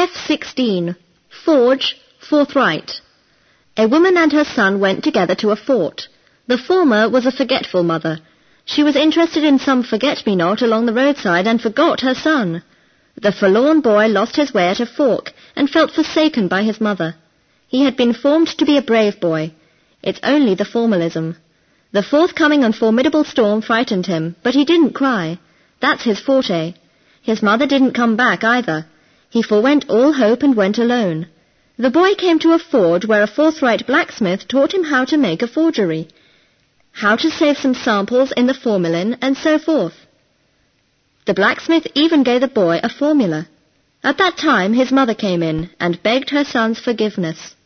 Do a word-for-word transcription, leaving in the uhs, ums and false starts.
F sixteen. Forge, forthright. A woman and her son went together to a fort. The former was a forgetful mother. She was interested in some forget-me-not along the roadside and forgot her son. The forlorn boy lost his way at a fork and felt forsaken by his mother. He had been formed to be a brave boy. It's only the formalism. The forthcoming and formidable storm frightened him, but he didn't cry. That's his forte. His mother didn't come back either. He forwent all hope and went alone. The boy came to a forge where a forthright blacksmith taught him how to make a forgery, how to save some samples in the formalin, and so forth. The blacksmith even gave the boy a formula. At that time his mother came in and begged her son's forgiveness.